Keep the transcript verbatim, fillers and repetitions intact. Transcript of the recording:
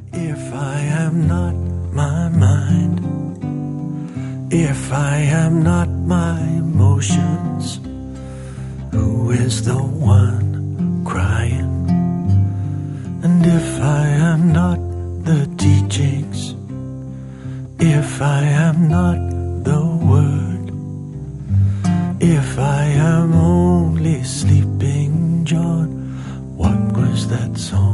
If I am not my mind, if I am not my emotions, who is the one crying? And if I am not the teachings, if I am not the word, if I am only sleeping John, what was that song?